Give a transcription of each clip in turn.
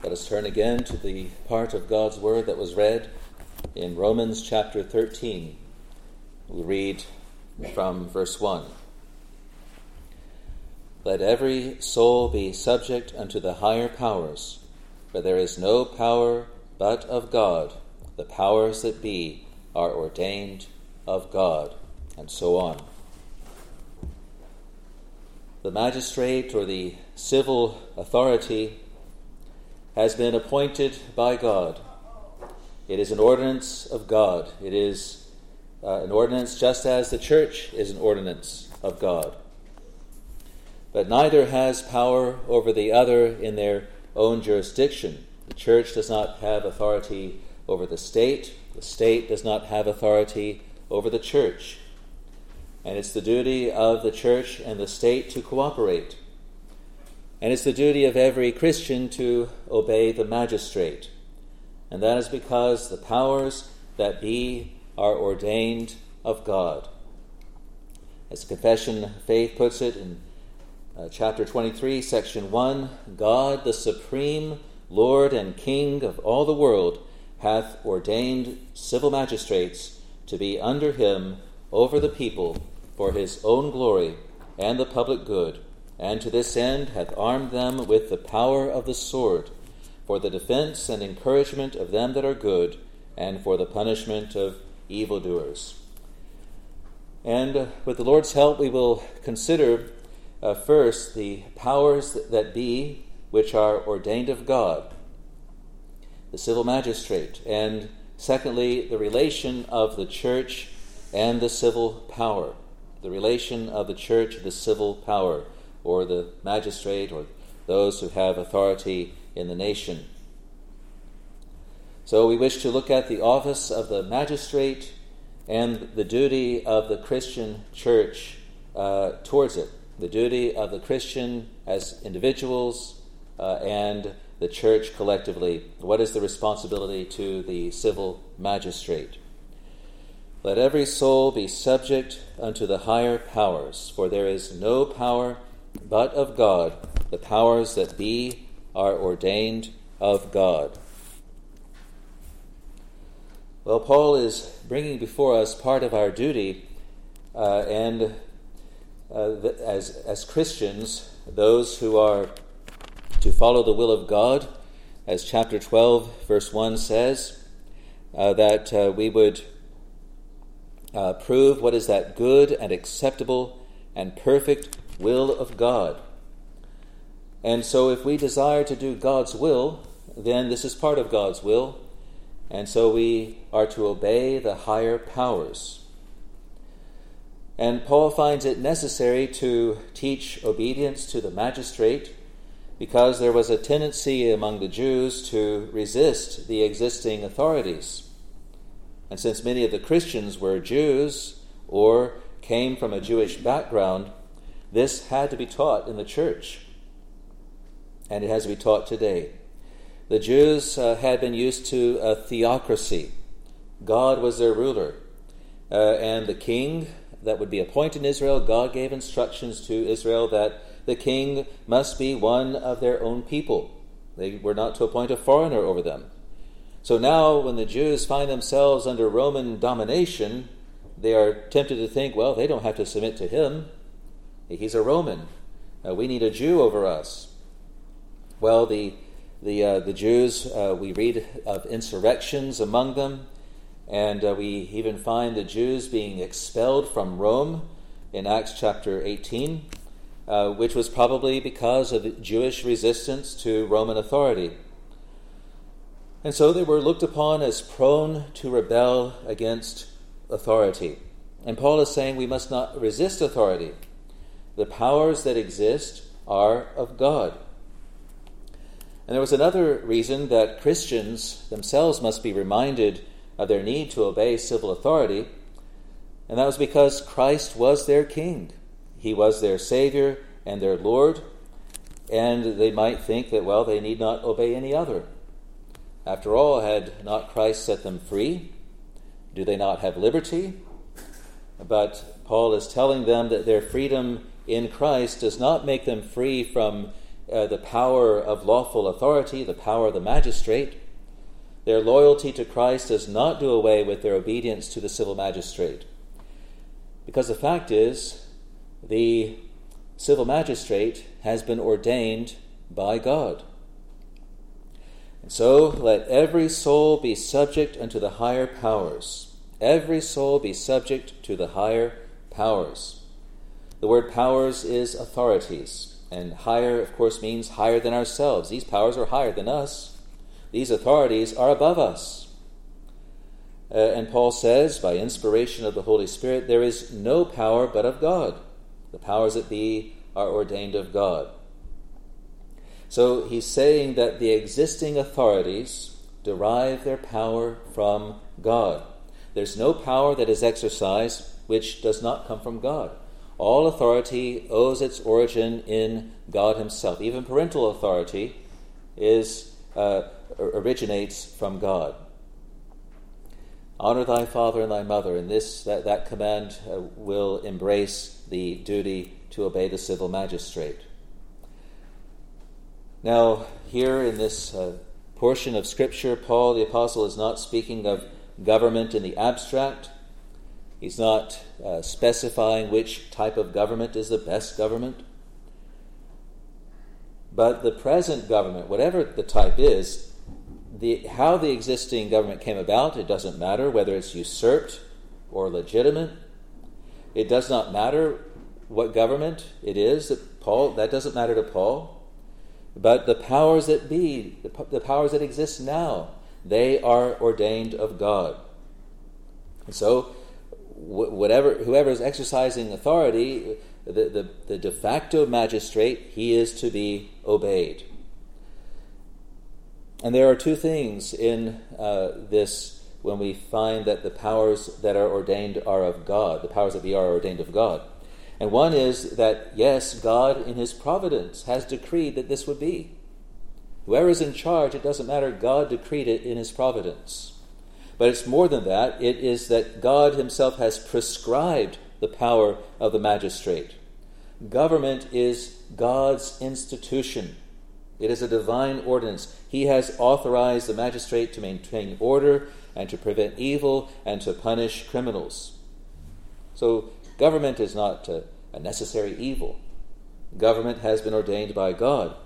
Let us turn again to the part of God's Word that was read in Romans chapter 13. We read from verse 1. Let every soul be subject unto the higher powers, for there is no power but of God. The powers that be are ordained of God, and so on. The magistrate or the civil authority has been appointed by God. It is an ordinance of God. It is an ordinance just as the church is an ordinance of God. But neither has power over the other in their own jurisdiction. The church does not have authority over the state. The state does not have authority over the church. And it's the duty of the church and the state to cooperate. And it's the duty of every Christian to obey the magistrate. And that is because the powers that be are ordained of God. As the Confession of Faith puts it in chapter 23, section 1, God, the supreme Lord and King of all the world, hath ordained civil magistrates to be under him over the people for his own glory and the public good, and to this end hath armed them with the power of the sword, for the defense and encouragement of them that are good, and for the punishment of evildoers. And with the Lord's help, we will consider first the powers that be, which are ordained of God, the civil magistrate, and secondly, the relation of the church and the civil power, the relation of the church, the civil power, or the magistrate, or those who have authority in the nation. So we wish to look at the office of the magistrate and the duty of the Christian church towards it, the duty of the Christian as individuals and the church collectively. What is the responsibility to the civil magistrate? Let every soul be subject unto the higher powers, for there is no power but of God. The powers that be are ordained of God. Well, Paul is bringing before us part of our duty, as Christians, those who are to follow the will of God, as chapter 12, verse 1 says, that we would prove what is that good and acceptable and perfect will of God. And so if we desire to do God's will, then this is part of God's will, and so we are to obey the higher powers. And Paul finds it necessary to teach obedience to the magistrate because there was a tendency among the Jews to resist the existing authorities. And since many of the Christians were Jews or came from a Jewish background, this had to be taught in the church, and it has to be taught today. The Jews had been used to a theocracy. God was their ruler, and the king that would be appointed in Israel, God gave instructions to Israel that the king must be one of their own people. They were not to appoint a foreigner over them. So now when the Jews find themselves under Roman domination, they are tempted to think, well, they don't have to submit to him. He's a Roman. We need a Jew over us. Well, the Jews, we read of insurrections among them, and we even find the Jews being expelled from Rome in Acts chapter 18, which was probably because of Jewish resistance to Roman authority. And so they were looked upon as prone to rebel against authority. And Paul is saying we must not resist authority. The powers that exist are of God. And there was another reason that Christians themselves must be reminded of their need to obey civil authority, and that was because Christ was their King. He was their Savior and their Lord, and they might think that, well, they need not obey any other. After all, had not Christ set them free? Do they not have liberty? But Paul is telling them that their freedom in Christ does not make them free from the power of lawful authority, the power of the magistrate. Their loyalty to Christ does not do away with their obedience to the civil magistrate. Because the fact is, the civil magistrate has been ordained by God. And so let every soul be subject unto the higher powers. Every soul be subject to the higher powers. The word powers is authorities. And higher, of course, means higher than ourselves. These powers are higher than us. These authorities are above us. And Paul says, by inspiration of the Holy Spirit, there is no power but of God. The powers that be are ordained of God. So he's saying that the existing authorities derive their power from God. There's no power that is exercised which does not come from God. All authority owes its origin in God himself. Even parental authority originates from God. Honor thy father and thy mother, and that command will embrace the duty to obey the civil magistrate. Now, here in this portion of Scripture, Paul the Apostle is not speaking of government in the abstract. He's not specifying which type of government is the best government. But the present government, whatever the type is, how the existing government came about, it doesn't matter whether it's usurped or legitimate. It does not matter what government it is. That doesn't matter to Paul. But the powers that be, the powers that exist now, they are ordained of God. And so, whoever is exercising authority, the de facto magistrate, he is to be obeyed. And there are two things in this when we find that the powers that are ordained are of God, the powers that be are ordained of God. And one is that, yes, God in his providence has decreed that this would be. Whoever is in charge, it doesn't matter, God decreed it in his providence. But it's more than that. It is that God himself has prescribed the power of the magistrate. Government is God's institution. It is a divine ordinance. He has authorized the magistrate to maintain order and to prevent evil and to punish criminals. So government is not a necessary evil. Government has been ordained by God.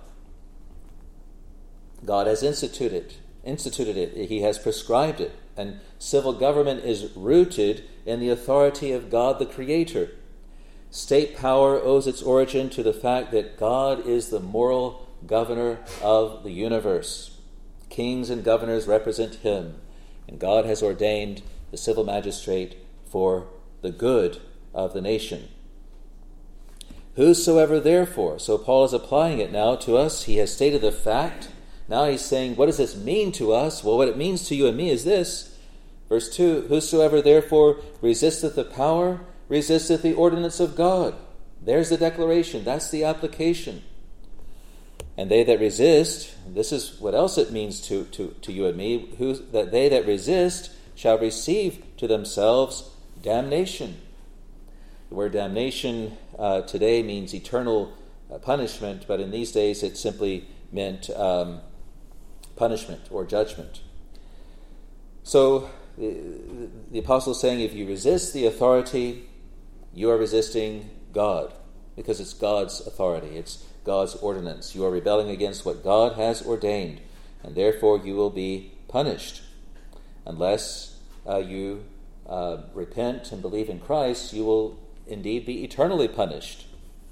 God has instituted it. He has prescribed it. And civil government is rooted in the authority of God the Creator. State power owes its origin to the fact that God is the moral governor of the universe. Kings and governors represent him, and God has ordained the civil magistrate for the good of the nation. Whosoever therefore, so Paul is applying it now to us. He has stated the fact. Now he's saying, what does this mean to us? Well, what it means to you and me is this. Verse 2, whosoever therefore resisteth the power, resisteth the ordinance of God. There's the declaration. That's the application. And they that resist, this is what else it means to you and me, that they that resist shall receive to themselves damnation. The word damnation today means eternal punishment, but in these days it simply meant punishment or judgment. So the apostle is saying, if you resist the authority, you are resisting God, because it's God's authority. It's God's ordinance. You are rebelling against what God has ordained, and therefore you will be punished. Unless you repent and believe in Christ, you will indeed be eternally punished.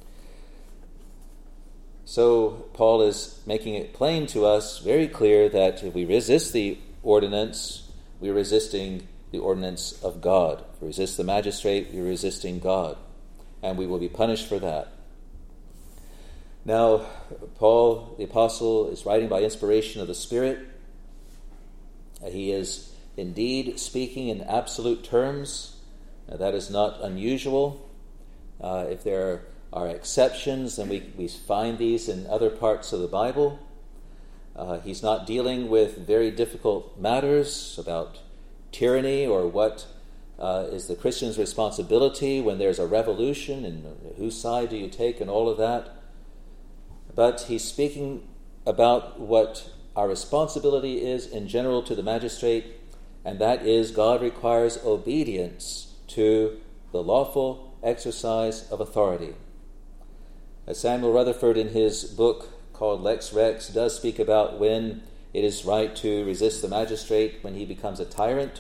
So Paul is making it plain to us, very clear, that if we resist the ordinance, we're resisting the ordinance of God. If we resist the magistrate, we're resisting God, and we will be punished for that. Now, Paul, the apostle, is writing by inspiration of the Spirit. He is indeed speaking in absolute terms. That is not unusual. If there are exceptions, then we find these in other parts of the Bible. He's not dealing with very difficult matters about tyranny or what is the Christian's responsibility when there's a revolution, and whose side do you take and all of that. but he's speaking about what our responsibility is in general to the magistrate, and that is God requires obedience to the lawful exercise of authority. As Samuel Rutherford in his book called Lex Rex does speak about when it is right to resist the magistrate when he becomes a tyrant.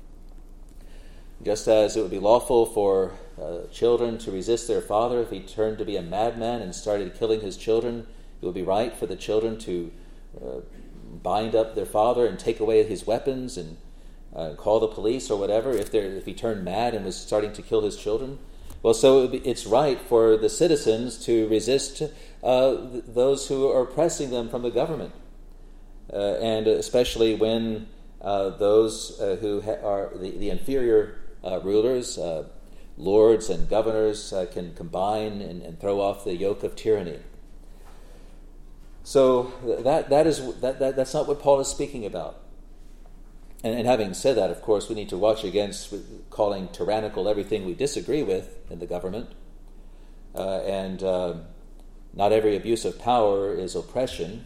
Just as it would be lawful for children to resist their father if he turned to be a madman and started killing his children, it would be right for the children to bind up their father and take away his weapons and call the police or whatever if he turned mad and was starting to kill his children. Well, so it's right for the citizens to resist those who are oppressing them from the government, and especially when those who are the inferior rulers, lords and governors, can combine and throw off the yoke of tyranny. So that's not what Paul is speaking about. And having said that, of course, we need to watch against calling tyrannical everything we disagree with in the government. And not every abuse of power is oppression.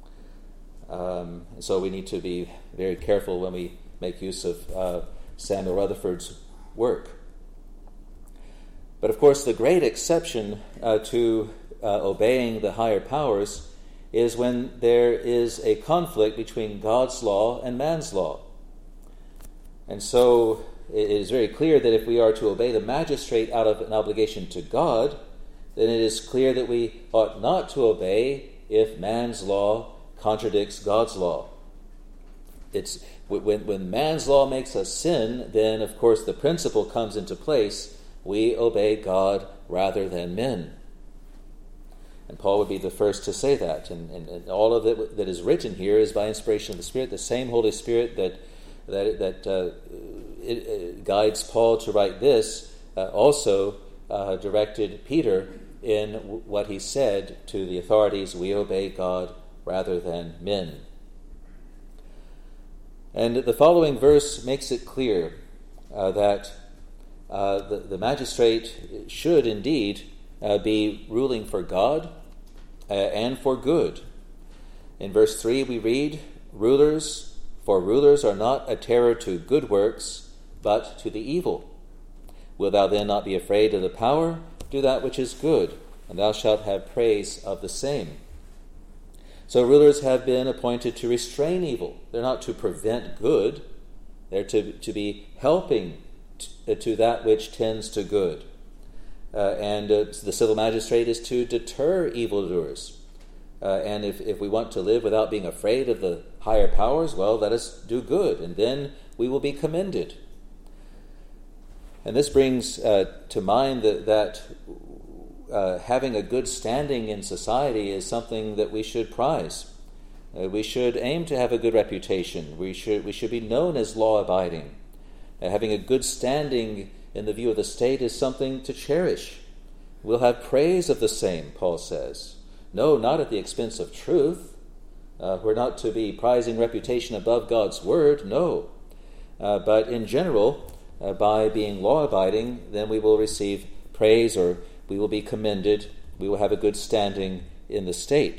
So we need to be very careful when we make use of Samuel Rutherford's work. But of course, the great exception to obeying the higher powers is when there is a conflict between God's law and man's law. And so it is very clear that if we are to obey the magistrate out of an obligation to God, then it is clear that we ought not to obey if man's law contradicts God's law. It's when man's law makes us sin, then of course the principle comes into place: we obey God rather than men. And Paul would be the first to say that. And all of it that is written here is by inspiration of the Spirit, the same Holy Spirit that guides Paul to write this, also directed Peter in what he said to the authorities: we obey God rather than men. And the following verse makes it clear that the magistrate should indeed be ruling for God and for good. In verse 3 we read, For rulers are not a terror to good works, but to the evil. Wilt thou then not be afraid of the power? Do that which is good, and thou shalt have praise of the same. So rulers have been appointed to restrain evil. They're not to prevent good. They're to be helping to that which tends to good. And the civil magistrate is to deter evildoers. And if we want to live without being afraid of the higher powers, well, let us do good, and then we will be commended. And this brings to mind that having a good standing in society is something that we should prize. We should aim to have a good reputation. We should be known as law-abiding. Having a good standing in the view of the state is something to cherish. We'll have praise of the same, Paul says. No, not at the expense of truth. We're not to be prizing reputation above God's word, no. But in general, by being law-abiding, then we will receive praise, or we will be commended. We will have a good standing in the state.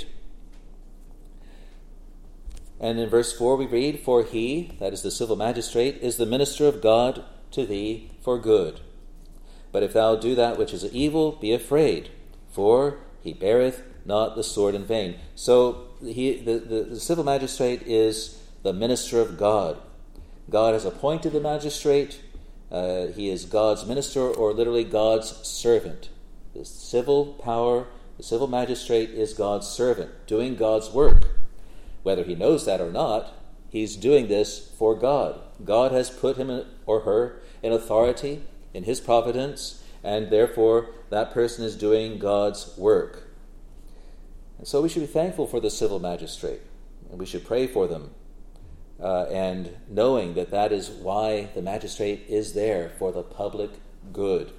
And in verse 4 we read, For he, that is the civil magistrate, is the minister of God to thee for good. But if thou do that which is evil, be afraid, for he beareth not the sword in vain. So the civil magistrate is the minister of God. God has appointed the magistrate. He is God's minister, or literally God's servant. The civil power, the civil magistrate is God's servant, doing God's work. Whether he knows that or not, he's doing this for God. God has put him or her in authority in his providence, and therefore that person is doing God's work. And so we should be thankful for the civil magistrate, and we should pray for them, and knowing that that is why the magistrate is there, for the public good.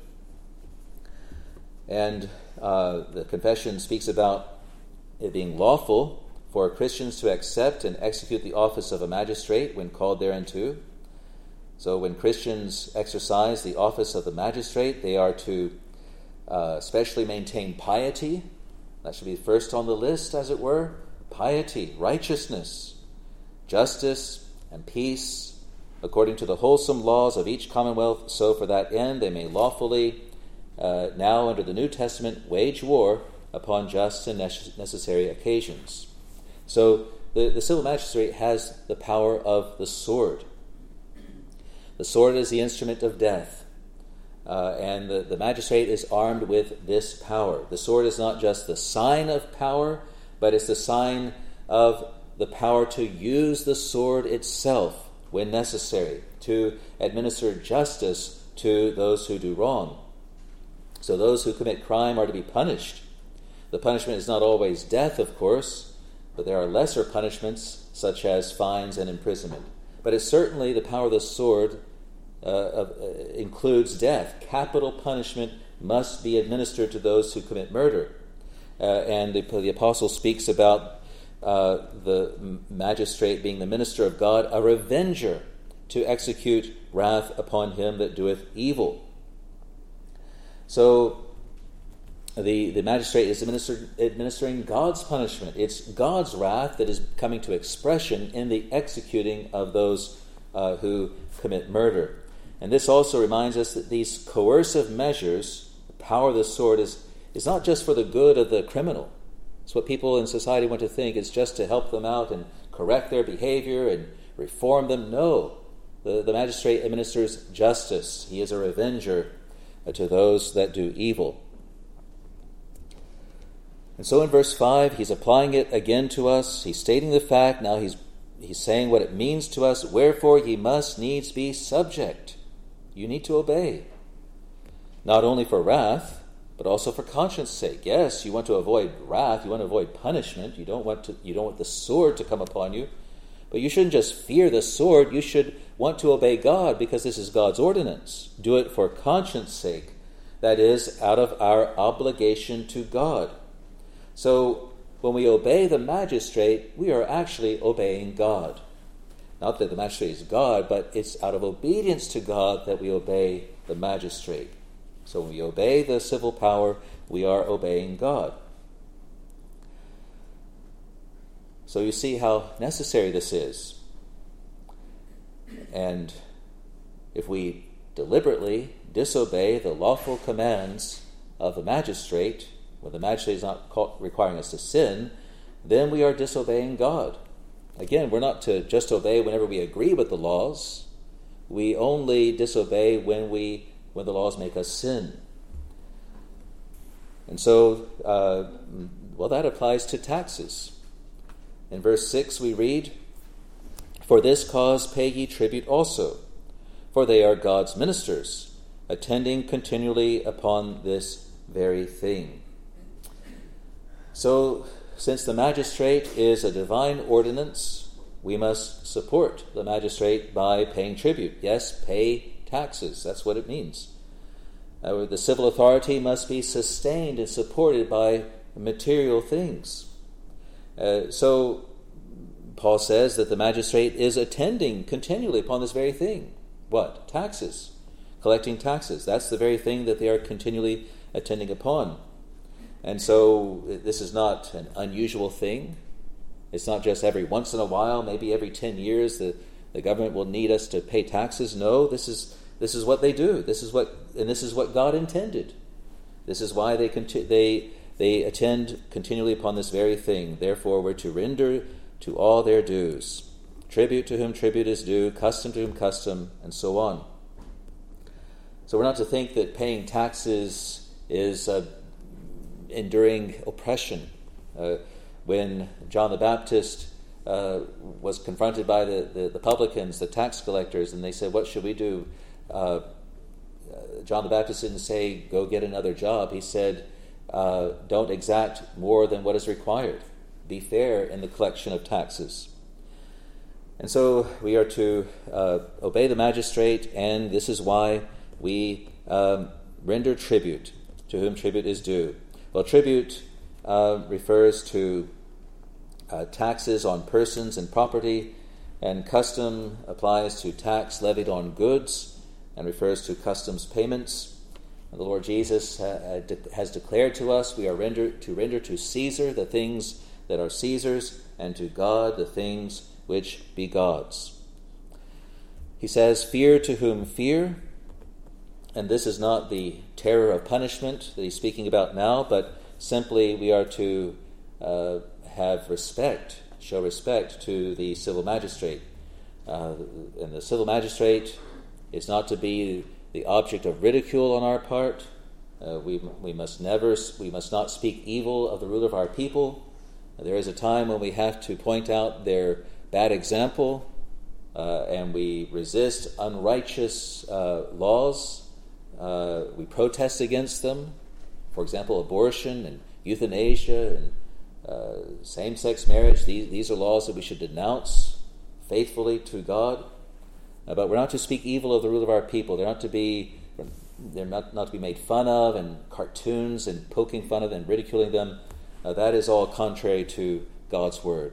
And the confession speaks about it being lawful for Christians to accept and execute the office of a magistrate when called thereunto. So when Christians exercise the office of the magistrate, they are to especially maintain piety, That should be first on the list, as it were. Piety, righteousness, justice, and peace, according to the wholesome laws of each commonwealth, so for that end they may lawfully, now under the New Testament, wage war upon just and necessary occasions. So the civil magistrate has the power of the sword. The sword is the instrument of death, and the magistrate is armed with this power. The sword is not just the sign of power, but it's the sign of the power to use the sword itself when necessary, to administer justice to those who do wrong. So those who commit crime are to be punished. The punishment is not always death, of course, but there are lesser punishments, such as fines and imprisonment. But it's certainly the power of the sword includes death. Capital punishment must be administered to those who commit murder. And the apostle speaks about the magistrate being the minister of God, a revenger to execute wrath upon him that doeth evil. So the magistrate is administering God's punishment. It's God's wrath that is coming to expression in the executing of those who commit murder. And this also reminds us that these coercive measures, the power of the sword, is not just for the good of the criminal. It's what people in society want to think. It's just to help them out and correct their behavior and reform them. No. The magistrate administers justice. He is a revenger to those that do evil. And so in verse 5, he's applying it again to us. He's stating the fact. Now he's saying what it means to us. Wherefore ye must needs be subject. You need to obey. Not only for wrath, but also for conscience sake. Yes, you want to avoid wrath. You want to avoid punishment. You don't want the sword to come upon you. But you shouldn't just fear the sword. You should want to obey God, because this is God's ordinance. Do it for conscience sake. That is, out of our obligation to God. So when we obey the magistrate, we are actually obeying God. Not that the magistrate is God, but it's out of obedience to God that we obey the magistrate. So when we obey the civil power, we are obeying God. So you see how necessary this is. And if we deliberately disobey the lawful commands of the magistrate, when the magistrate is not requiring us to sin, then we are disobeying God. Again, we're not to just obey whenever we agree with the laws. We only disobey when the laws make us sin. And so, that applies to taxes. In verse 6 we read, For this cause pay ye tribute also, for they are God's ministers, attending continually upon this very thing. So, since the magistrate is a divine ordinance, we must support the magistrate by paying tribute. Yes, pay taxes. That's what it means. The civil authority must be sustained and supported by material things. So Paul says that the magistrate is attending continually upon this very thing. What? Taxes. Collecting taxes. That's the very thing that they are continually attending upon. And so this is not an unusual thing. It's not just every once in a while, maybe every 10 years the government will need us to pay taxes. No, this is what they do. This is what God intended. This is why they attend continually upon this very thing. Therefore, we're to render to all their dues. Tribute to whom tribute is due, custom to whom custom, and so on. So we're not to think that paying taxes is enduring oppression. When John the Baptist was confronted by the publicans, the tax collectors, and they said, "What should we do?" John the Baptist didn't say, "Go get another job." He said, "Don't exact more than what is required. Be fair in the collection of taxes." And so we are to obey the magistrate, and this is why we render tribute to whom tribute is due. Well, tribute refers to taxes on persons and property, and custom applies to tax levied on goods and refers to customs payments. The Lord Jesus has declared to us we are to render to Caesar the things that are Caesar's, and to God the things which be God's. He says, fear to whom fear, and this is not the terror of punishment that he's speaking about now, but simply we are to have respect, show respect to the civil magistrate. And the civil magistrate is not to be the object of ridicule on our part. We must not speak evil of the ruler of our people. There is a time when we have to point out their bad example, and we resist unrighteous laws. We protest against them. For example, abortion and euthanasia and same-sex marriage. These are laws that we should denounce faithfully to God. But we're not to speak evil of the rule of our people. They're not to be made fun of, and cartoons and poking fun of and ridiculing them. That is all contrary to God's word.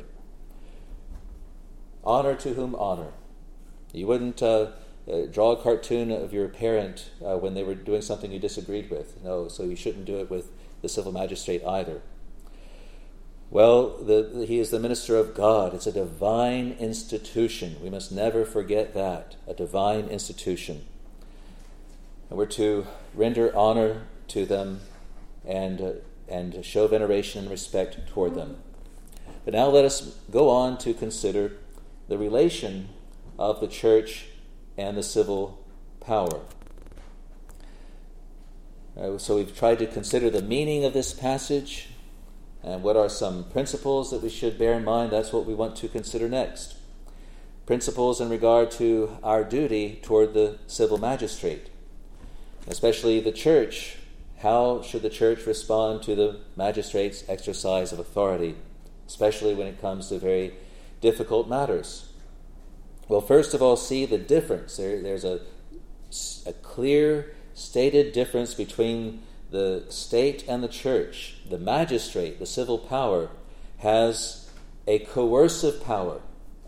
Honor to whom honor. You wouldn't draw a cartoon of your parent when they were doing something you disagreed with. No, so you shouldn't do it with the civil magistrate either. Well, he is the minister of God. It's a divine institution. We must never forget that. A divine institution. And we're to render honor to them and show veneration and respect toward them. But now let us go on to consider the relation of the church and the civil power. So we've tried to consider the meaning of this passage and what are some principles that we should bear in mind. That's what we want to consider next. Principles in regard to our duty toward the civil magistrate, especially the church. How should the church respond to the magistrate's exercise of authority, especially when it comes to very difficult matters? Well, first of all, see the difference. There's a clear stated difference between the state and the church. The magistrate, the civil power, has a coercive power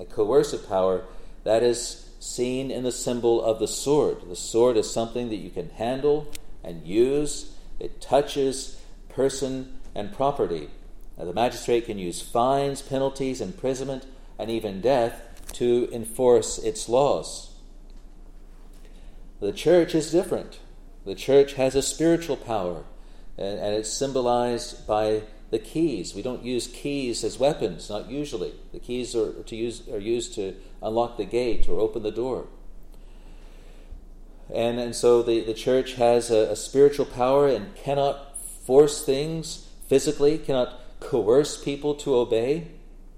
that is seen in the symbol of the sword. The sword is something that you can handle and use. It touches person and property. Now, the magistrate can use fines, penalties, imprisonment, and even death to enforce its laws. The church is different. The church has a spiritual power, and it's symbolized by the keys. We don't use keys as weapons, not usually. The keys are used to unlock the gate or open the door. And so the church has a spiritual power and cannot force things physically, cannot coerce people to obey.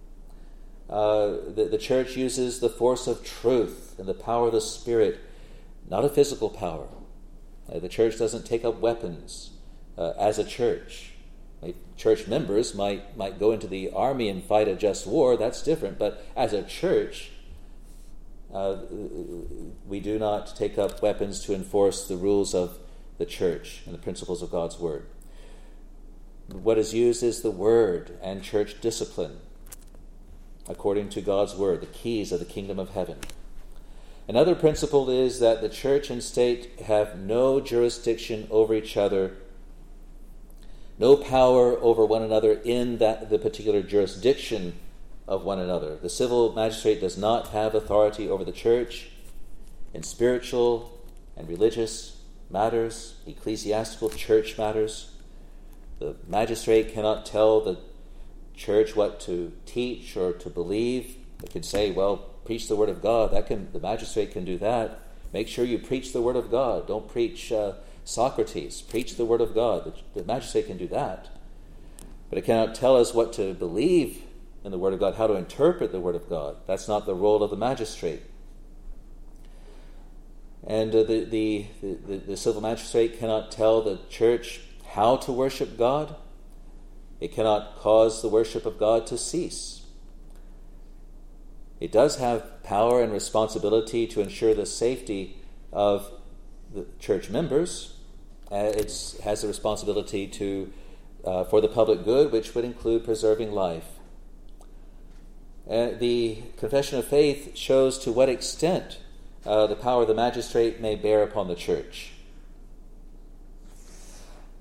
The church uses the force of truth and the power of the Spirit, not a physical power. The church doesn't take up weapons as a church. Church members might go into the army and fight a just war. That's different. But as a church, we do not take up weapons to enforce the rules of the church and the principles of God's word. What is used is the word and church discipline, according to God's word, the keys of the kingdom of heaven. Another principle is that the church and state have no jurisdiction over each other, no power over one another in the particular jurisdiction of one another. The civil magistrate does not have authority over the church in spiritual and religious matters, ecclesiastical church matters. The magistrate cannot tell the church what to teach or to believe. It can say, well, preach the word of God. The magistrate can do that. Make sure you preach the word of God. Don't preach Socrates. Preach the word of God. The magistrate can do that. But it cannot tell us what to believe in the word of God, how to interpret the word of God. That's not the role of the magistrate. And the civil magistrate cannot tell the church how to worship God. It cannot cause the worship of God to cease. It does have power and responsibility to ensure the safety of the church members. It has the responsibility for the public good, which would include preserving life. The Confession of Faith shows to what extent the power of the magistrate may bear upon the church.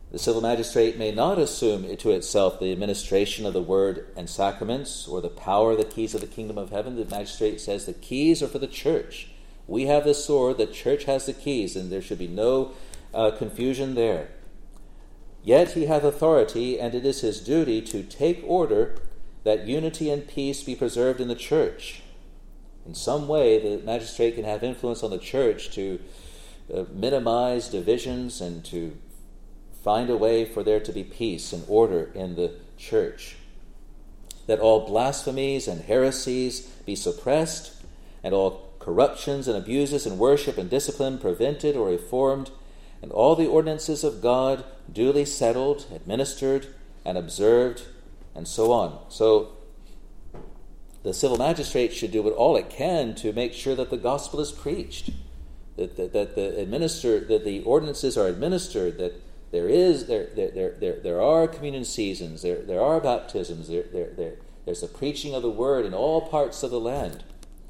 The civil magistrate may not assume to itself the administration of the word and sacraments or the power of the keys of the kingdom of heaven. The magistrate says the keys are for the church. We have the sword, the church has the keys, and there should be no confusion there. Yet he hath authority, and it is his duty to take order that unity and peace be preserved in the church. In some way, the magistrate can have influence on the church to minimize divisions and to find a way for there to be peace and order in the church. That all blasphemies and heresies be suppressed, and all corruptions and abuses in worship and discipline prevented or reformed, and all the ordinances of God duly settled, administered, and observed, and so on. So the civil magistrate should do all it can to make sure that the gospel is preached, that the ordinances are administered, that there are communion seasons, there are baptisms, there's the preaching of the word in all parts of the land.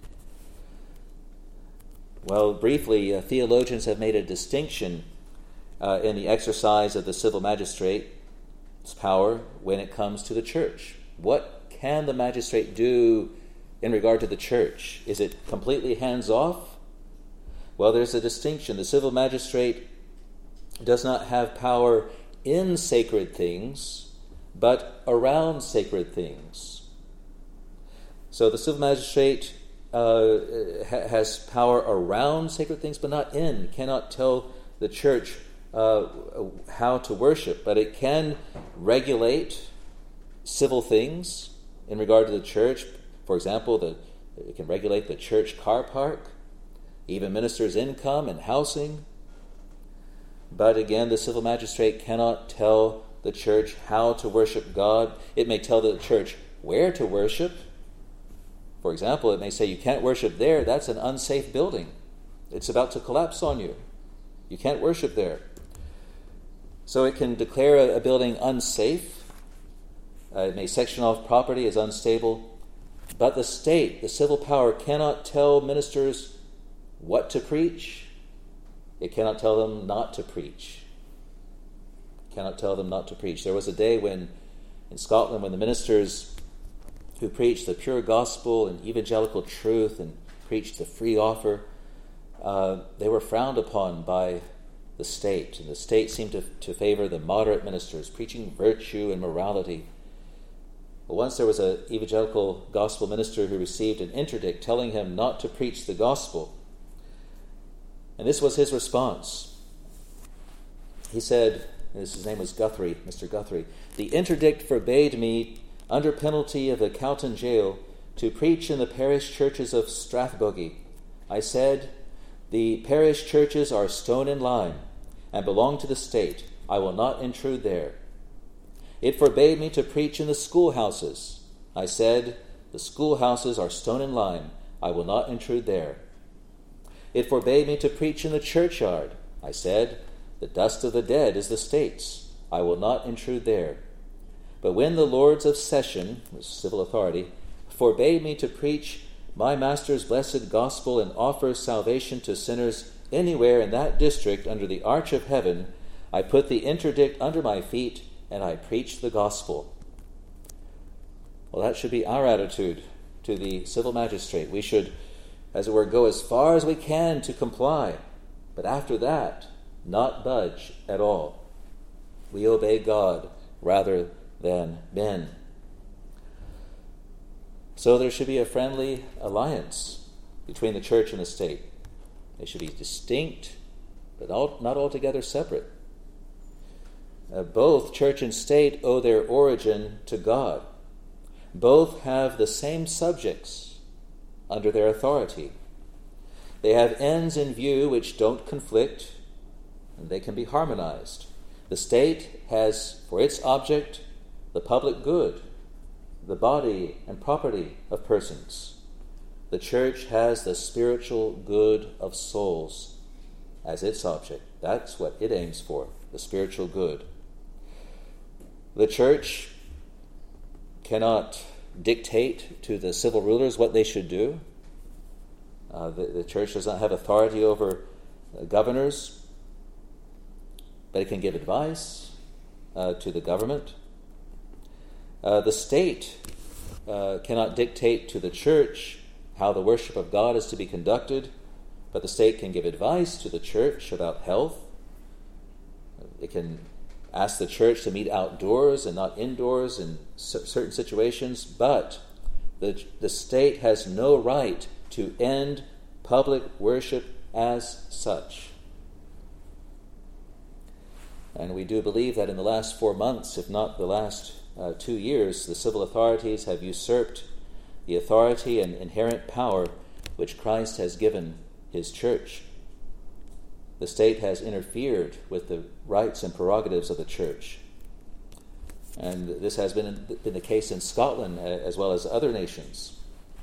Well, briefly, theologians have made a distinction in the exercise of the civil magistrate's power when it comes to the church. What can the magistrate do in regard to the church? Is it completely hands-off? Well, there's a distinction. The civil magistrate does not have power in sacred things, but around sacred things. So the civil magistrate has power around sacred things, but not in. Cannot tell the church how to worship, but it can regulate civil things in regard to the church. For example, it can regulate the church car park, even ministers' income and housing. But again, the civil magistrate cannot tell the church how to worship God. It may tell the church where to worship. For example, it may say, you can't worship there. That's an unsafe building. It's about to collapse on you. You can't worship there. So it can declare a building unsafe. It may section off property as unstable. But the state, the civil power, cannot tell ministers what to preach. It cannot tell them not to preach. It cannot tell them not to preach. There was a day when, in Scotland, when the ministers who preached the pure gospel and evangelical truth and preached the free offer, they were frowned upon by the state. And the state seemed to favor the moderate ministers, preaching virtue and morality. But once there was an evangelical gospel minister who received an interdict telling him not to preach the gospel. And this was his response. He said, his name was Guthrie, Mr. Guthrie, the interdict forbade me, under penalty of the Cowton jail, to preach in the parish churches of Strathbogie. I said, the parish churches are stone and lime, and belong to the state. I will not intrude there. It forbade me to preach in the schoolhouses. I said, the schoolhouses are stone and lime. I will not intrude there. It forbade me to preach in the churchyard. I said, the dust of the dead is the state's. I will not intrude there. But when the Lords of Session, civil authority, forbade me to preach my Master's blessed gospel and offer salvation to sinners anywhere in that district under the arch of heaven, I put the interdict under my feet and I preached the gospel. Well, that should be our attitude to the civil magistrate. We should, as it were, go as far as we can to comply, but after that, not budge at all. We obey God rather than men. So there should be a friendly alliance between the church and the state. They should be distinct, but not altogether separate. Both church and state owe their origin to God. Both have the same subjects under their authority. They have ends in view which don't conflict, and they can be harmonized. The state has for its object the public good, the body and property of persons. The church has the spiritual good of souls as its object. That's what it aims for, the spiritual good. The church cannot dictate to the civil rulers what they should do. The church does not have authority over governors, but it can give advice, to the government. The state cannot dictate to the church how the worship of God is to be conducted, but the state can give advice to the church about health. It can ask the church to meet outdoors and not indoors in certain situations, but the state has no right to end public worship as such. And we do believe that in the last 4 months, if not the last 2 years, the civil authorities have usurped the authority and inherent power which Christ has given his church. The state has interfered with the rights and prerogatives of the church. And this has been the case in Scotland as well as other nations.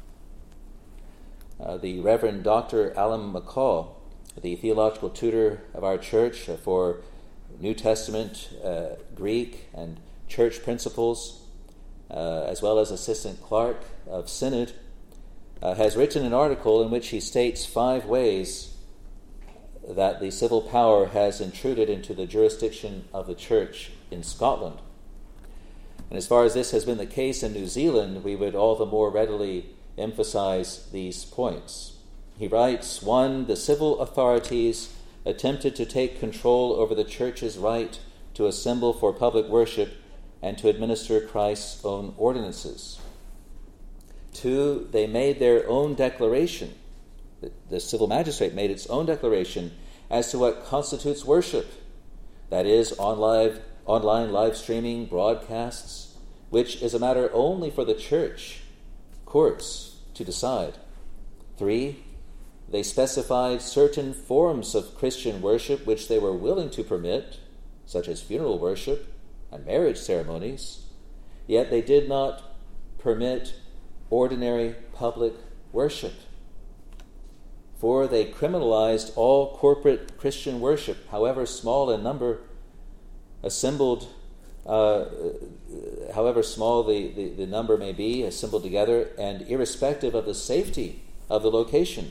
The Reverend Dr. Alan McCall, the theological tutor of our church for New Testament, Greek, and church principles, as well as assistant clerk of Synod, has written an article in which he states 5 ways that the civil power has intruded into the jurisdiction of the church in Scotland. And as far as this has been the case in New Zealand, we would all the more readily emphasize these points. He writes, 1, the civil authorities attempted to take control over the church's right to assemble for public worship and to administer Christ's own ordinances. 2, they made their own declaration. The civil magistrate made its own declaration as to what constitutes worship. That is, online live streaming broadcasts, which is a matter only for the church courts to decide. 3, they specified certain forms of Christian worship which they were willing to permit, such as funeral worship and marriage ceremonies, yet they did not permit ordinary public worship. 4, they criminalized all corporate Christian worship, however small in number, assembled, however small the number may be, assembled together, and irrespective of the safety of the location.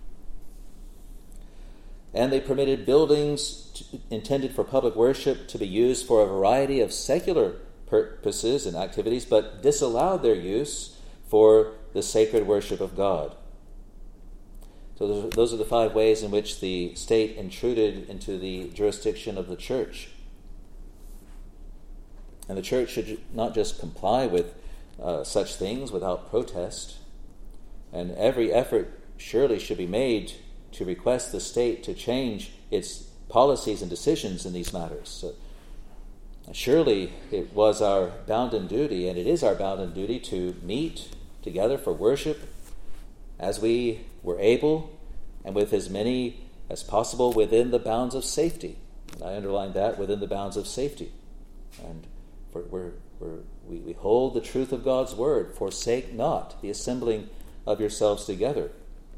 And they permitted buildings intended for public worship to be used for a variety of secular purposes and activities, but disallowed their use for the sacred worship of God. So those are the 5 ways in which the state intruded into the jurisdiction of the church. And the church should not just comply with such things without protest. And every effort surely should be made to request the state to change its policies and decisions in these matters. So, surely it was our bounden duty, and it is our bounden duty, to meet together for worship as we were able, and with as many as possible within the bounds of safety. And I underline that, within the bounds of safety. And we hold the truth of God's word. Forsake not the assembling of yourselves together.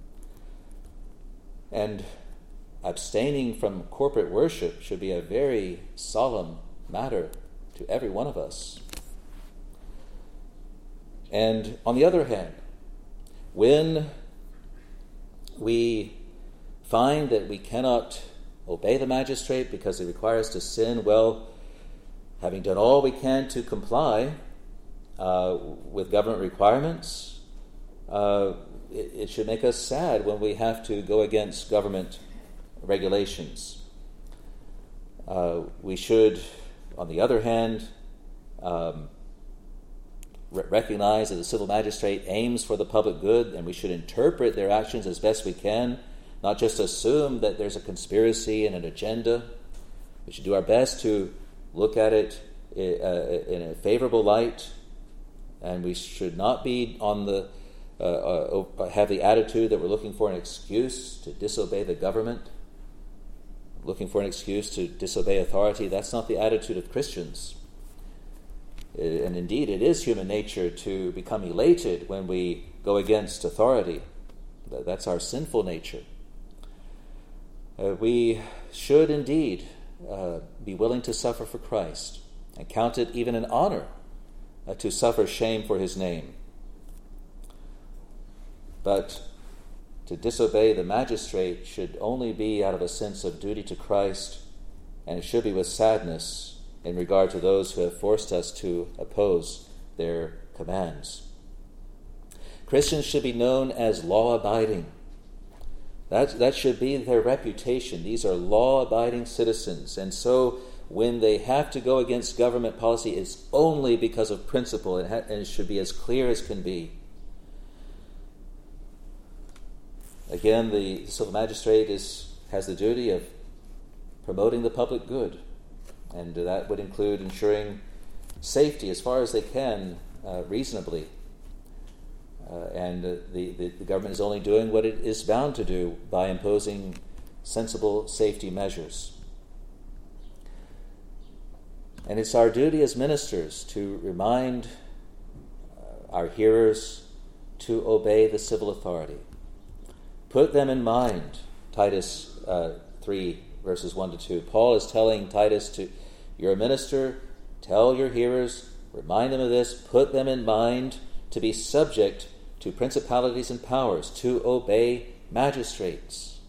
And abstaining from corporate worship should be a very solemn matter to every one of us. And on the other hand, when we find that we cannot obey the magistrate because he requires us to sin, well, having done all we can to comply with government requirements, it should make us sad when we have to go against government regulations. We should, on the other hand, recognize that the civil magistrate aims for the public good, and we should interpret their actions as best we can, not just assume that there's a conspiracy and an agenda. We should do our best to look at it in a favorable light, and we should not be on the have the attitude that we're looking for an excuse to disobey the government, looking for an excuse to disobey authority. That's not the attitude of Christians. And indeed, it is human nature to become elated when we go against authority. That's our sinful nature. We should indeed be willing to suffer for Christ and count it even an honor to suffer shame for his name. But to disobey the magistrate should only be out of a sense of duty to Christ, and it should be with sadness in regard to those who have forced us to oppose their commands. Christians should be known as law-abiding. That should be their reputation. These are law-abiding citizens. And so when they have to go against government policy, it's only because of principle, and it should be as clear as can be. Again, the civil magistrate has the duty of promoting the public good, and that would include ensuring safety as far as they can reasonably. And the government is only doing what it is bound to do by imposing sensible safety measures. And it's our duty as ministers to remind our hearers to obey the civil authority. Put them in mind, Titus 3, verses 1 to 2. Paul is telling Titus, you're a minister, tell your hearers, remind them of this, put them in mind to be subject to principalities and powers, to obey magistrates,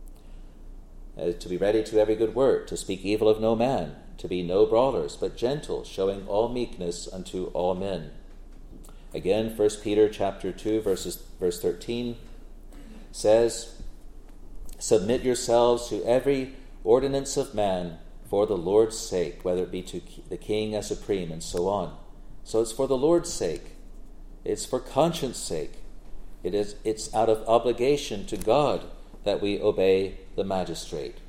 to be ready to every good work, to speak evil of no man, to be no brawlers, but gentle, showing all meekness unto all men. Again, 1 Peter chapter 2, verse 13 says, submit yourselves to every ordinance of man for the Lord's sake, whether it be to the king as supreme, and so on. So it's for the Lord's sake. It's for conscience sake. It's out of obligation to God that we obey the magistrate.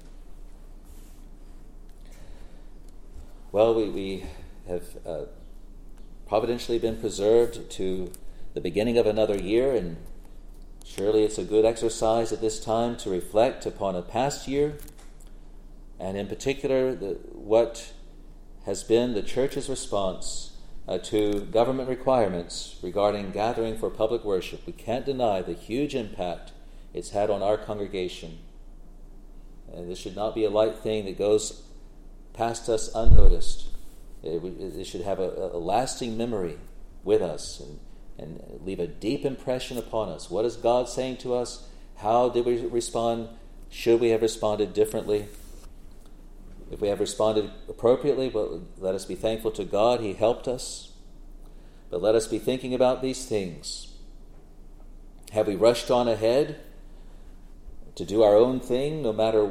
Well, we have providentially been preserved to the beginning of another year, and surely it's a good exercise at this time to reflect upon a past year, and in particular what has been the church's response to government requirements regarding gathering for public worship. We can't deny the huge impact it's had on our congregation. And this should not be a light thing that goes past us unnoticed. It should have a lasting memory with us and leave a deep impression upon us. What is God saying to us? How did we respond? Should we have responded differently? If we have responded appropriately, well, let us be thankful to God. He helped us. But let us be thinking about these things. Have we rushed on ahead to do our own thing, no matter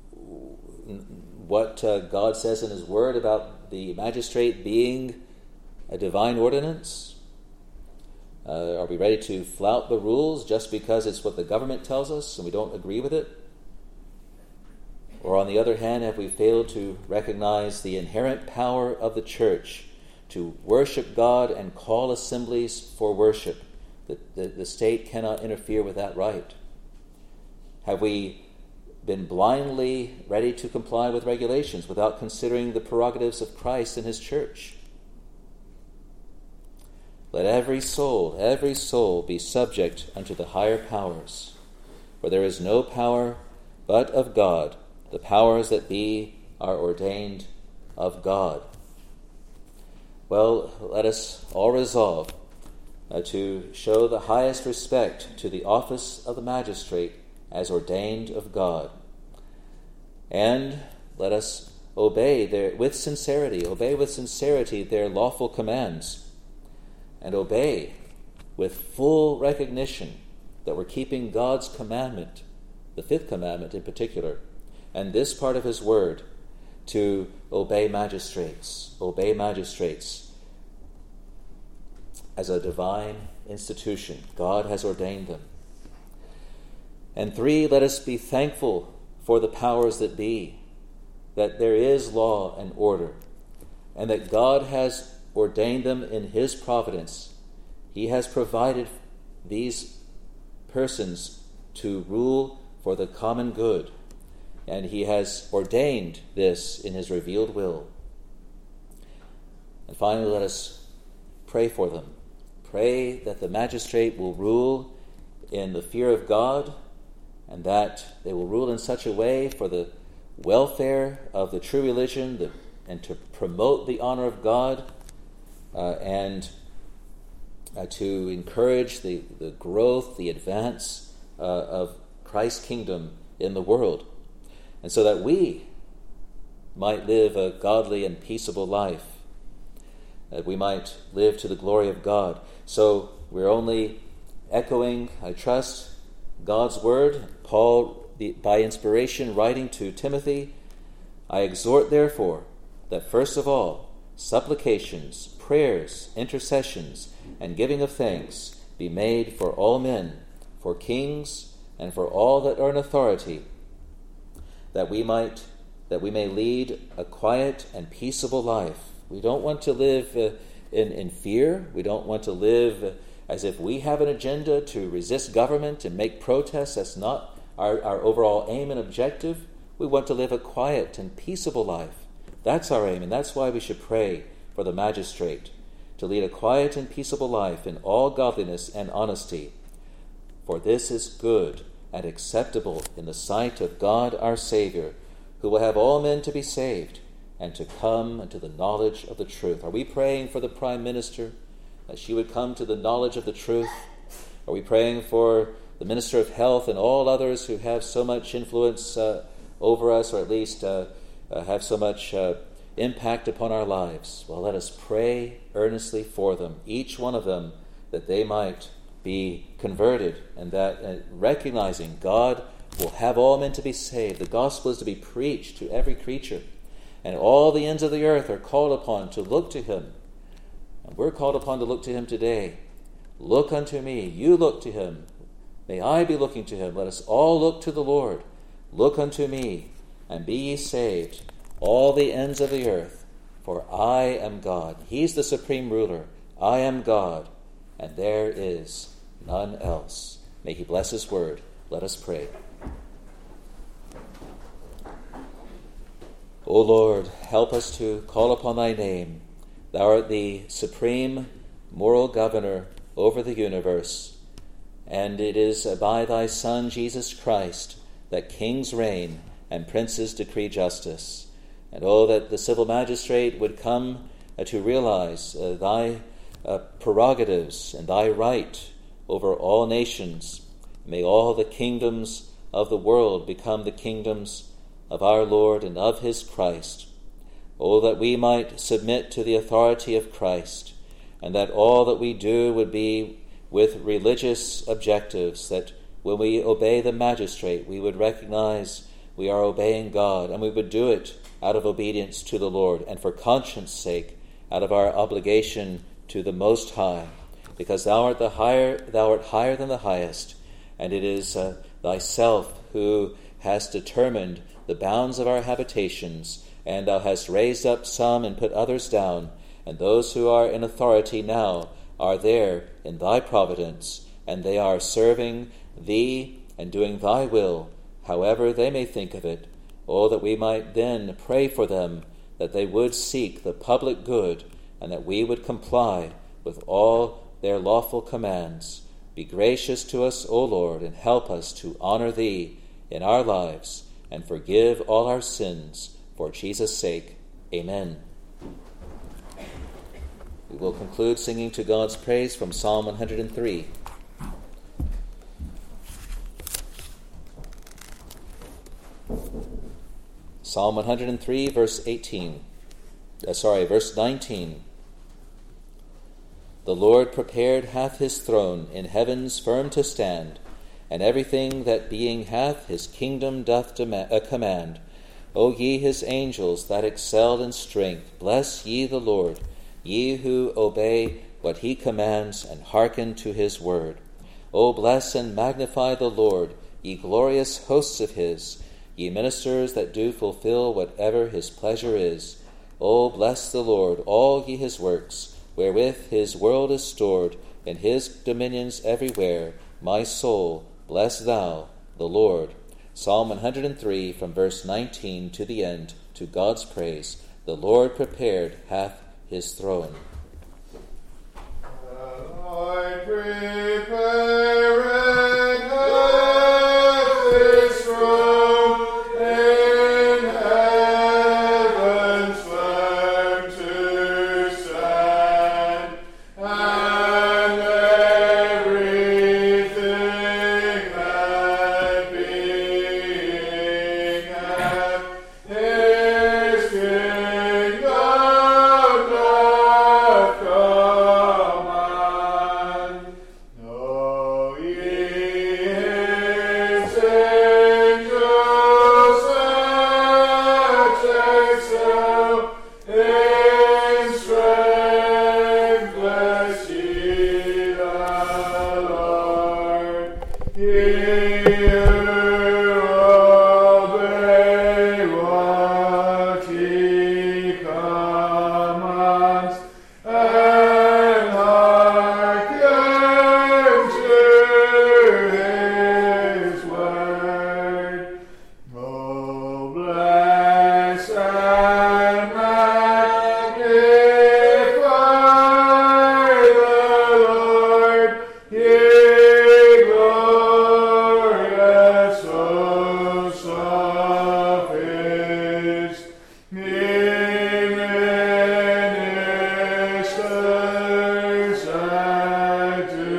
what God says in His Word about the magistrate being a divine ordinance? Are we ready to flout the rules just because it's what the government tells us and we don't agree with it? Or on the other hand, have we failed to recognize the inherent power of the church to worship God and call assemblies for worship? The state cannot interfere with that right. Have we been blindly ready to comply with regulations without considering the prerogatives of Christ and His church? Let every soul be subject unto the higher powers, for there is no power but of God. The powers that be are ordained of God. Well, let us all resolve to show the highest respect to the office of the magistrate as ordained of God. And let us obey with sincerity their lawful commands, and obey with full recognition that we're keeping God's commandment, the fifth commandment in particular, and this part of His Word, to obey magistrates as a divine institution. God has ordained them. And 3, let us be thankful for the powers that be, that there is law and order, and that God has ordained them in His providence. He has provided these persons to rule for the common good, and He has ordained this in His revealed will. And finally, let us pray for them. Pray that the magistrate will rule in the fear of God, and that they will rule in such a way for the welfare of the true religion and to promote the honor of God, and to encourage the growth, the advance of Christ's kingdom in the world. And so that we might live a godly and peaceable life, that we might live to the glory of God. So we're only echoing, I trust, God's word. Paul, by inspiration, writing to Timothy, I exhort, therefore, that first of all, supplications, prayers, intercessions, and giving of thanks be made for all men, for kings, and for all that are in authority, that we may lead a quiet and peaceable life. We don't want to live in fear. We don't want to live as if we have an agenda to resist government and make protests. That's not our overall aim and objective. We want to live a quiet and peaceable life. That's our aim, and that's why we should pray for the magistrate to lead a quiet and peaceable life in all godliness and honesty. For this is good and acceptable in the sight of God our Savior, who will have all men to be saved and to come unto the knowledge of the truth. Are we praying for the Prime Minister, that she would come to the knowledge of the truth? Are we praying for the Minister of Health and all others who have so much influence over us, or at least have so much impact upon our lives? Well, let us pray earnestly for them, each one of them, that they might be converted, and that recognizing God will have all men to be saved. The gospel is to be preached to every creature, and all the ends of the earth are called upon to look to him. And we're called upon to look to him today. Look unto me, you look to him. May I be looking to him. Let us all look to the Lord. Look unto me, and be ye saved, all the ends of the earth, for I am God. He's the supreme ruler. I am God, and there is none else. May he bless his word. Let us pray. O Lord, help us to call upon thy name. Thou art the supreme moral governor over the universe, and it is by thy Son, Jesus Christ, that kings reign and princes decree justice. And that the civil magistrate would come to realize thy prerogatives and thy right over all nations. May all the kingdoms of the world become the kingdoms of our Lord and of his Christ. That we might submit to the authority of Christ, and that all that we do would be with religious objectives, that when we obey the magistrate, we would recognize we are obeying God, and we would do it out of obedience to the Lord, and for conscience sake, out of our obligation to the Most High, because thou art higher than the highest, and it is thyself who hast determined the bounds of our habitations, and thou hast raised up some and put others down, and those who are in authority now are there in thy providence, and they are serving thee and doing thy will, however they may think of it. That we might then pray for them, that they would seek the public good, and that we would comply with all their lawful commands. Be gracious to us, O Lord, and help us to honor thee in our lives, and forgive all our sins, for Jesus' sake. Amen. We will conclude singing to God's praise from Psalm 103. Psalm 103, verse 19. The Lord prepared hath his throne in heavens firm to stand, and everything that being hath his kingdom doth command. O ye his angels that excel in strength, bless ye the Lord, ye who obey what he commands and hearken to his word. O bless and magnify the Lord, ye glorious hosts of his, ye ministers that do fulfill whatever his pleasure is. O bless the Lord, all ye his works, wherewith his world is stored, in his dominions everywhere. My soul, bless thou the Lord. Psalm 103, from verse 19 to the end, to God's praise. The Lord prepared hath his throne. The Lord prepared his throne in heavens firm to stand, and everything that being hath his obey what he commands, and hearken to his word. Oh, bless and magnify the Lord, ye glorious hosts of his ministers that do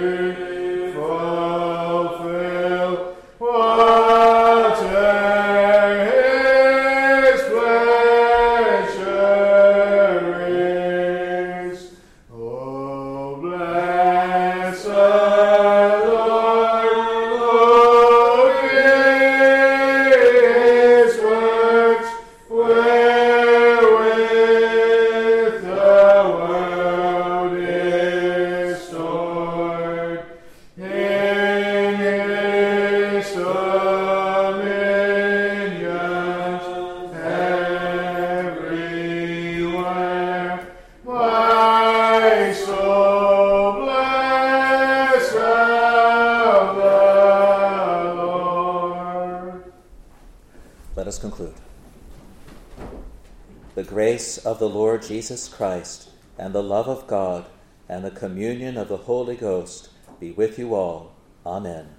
fulfill whatever his pleasure is. Oh, bless the Lord, his works wherewith the world is stored. In his dominions everywhere, my soul bless the Lord. Let us conclude. The grace of the Lord Jesus Christ, and the love of God, and the communion of the Holy Ghost be with you all. Amen.